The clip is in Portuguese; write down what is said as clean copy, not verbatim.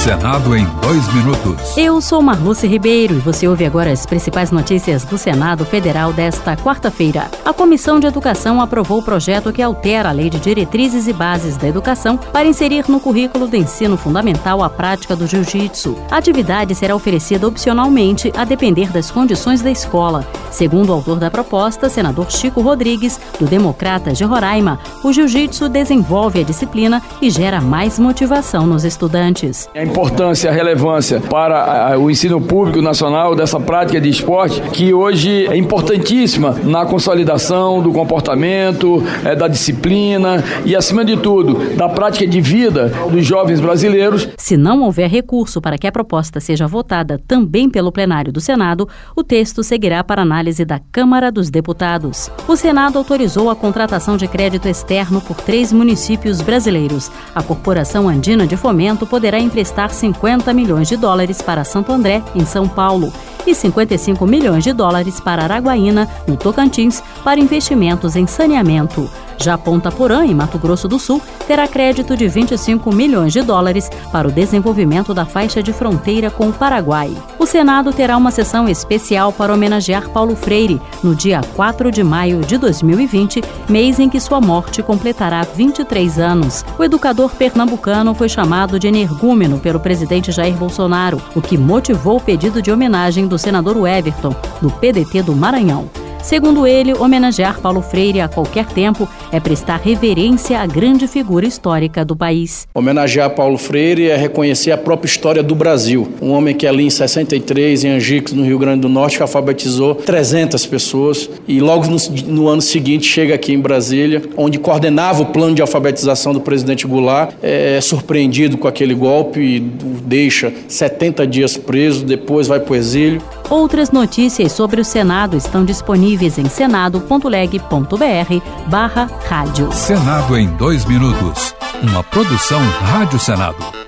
Senado em 2 minutos. Eu sou Marluce Ribeiro e você ouve agora as principais notícias do Senado Federal desta quarta-feira. A Comissão de Educação aprovou o projeto que altera a Lei de Diretrizes e Bases da Educação para inserir no currículo do ensino fundamental a prática do jiu-jitsu. A atividade será oferecida opcionalmente a depender das condições da escola. Segundo o autor da proposta, senador Chico Rodrigues, do Democratas de Roraima, o jiu-jitsu desenvolve a disciplina e gera mais motivação nos estudantes. A importância, a relevância para o ensino público nacional dessa prática de esporte, que hoje é importantíssima na consolidação do comportamento, da disciplina e, acima de tudo, da prática de vida dos jovens brasileiros. Se não houver recurso para que a proposta seja votada também pelo plenário do Senado, o texto seguirá para análise da Câmara dos Deputados. O Senado autorizou a contratação de crédito externo por 3 municípios brasileiros. A Corporação Andina de Fomento poderá emprestar $50 milhões para Santo André, em São Paulo, e $55 milhões para Araguaína, no Tocantins, para investimentos em saneamento. Já Ponta Porã, em Mato Grosso do Sul, terá crédito de $25 milhões para o desenvolvimento da faixa de fronteira com o Paraguai. O Senado terá uma sessão especial para homenagear Paulo Freire, no dia 4 de maio de 2020, mês em que sua morte completará 23 anos. O educador pernambucano foi chamado de energúmeno pelo presidente Jair Bolsonaro, o que motivou o pedido de homenagem do senador Everton, do PDT do Maranhão. Segundo ele, homenagear Paulo Freire a qualquer tempo é prestar reverência à grande figura histórica do país. Homenagear Paulo Freire é reconhecer a própria história do Brasil. Um homem que ali em 63, em Angicos, no Rio Grande do Norte, alfabetizou 300 pessoas e logo no ano seguinte chega aqui em Brasília, onde coordenava o plano de alfabetização do presidente Goulart, é surpreendido com aquele golpe e deixa 70 dias preso, depois vai para o exílio. Outras notícias sobre o Senado estão disponíveis em senado.leg.br/rádio. Senado em 2 minutos. Uma produção Rádio Senado.